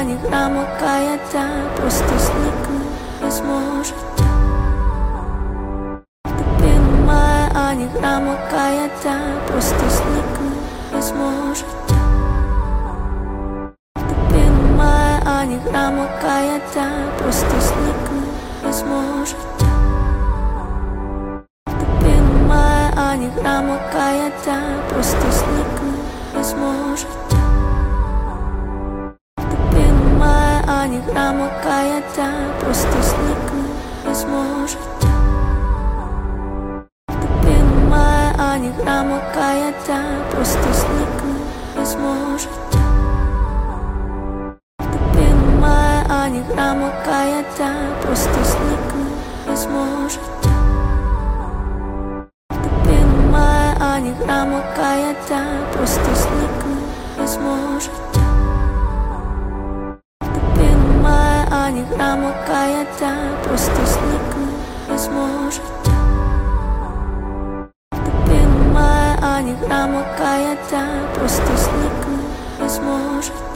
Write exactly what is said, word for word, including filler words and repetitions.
ані граму каяття, просто зникне, не зможете. Тобі немає ані граму каяття, просто зникне, не зможете. Тобі немає ані граму каяття, просто зникне, не зможете. Тобі немає ані граму каяття, просто зникне, не зможете. Тобі немає ані граму каяття, просто зникне, не зможете. Тобі немає ані граму каяття, просто зникне, не зможете. Тобі немає ані граму каяття, просто зникне, не зможете. Тобі немає ані граму каяття, просто зникне, не зможете. Тобі немає ані граму каяття, просто зникне, не зможете. Тобі немає ані граму каяття, просто зникне, не зможете.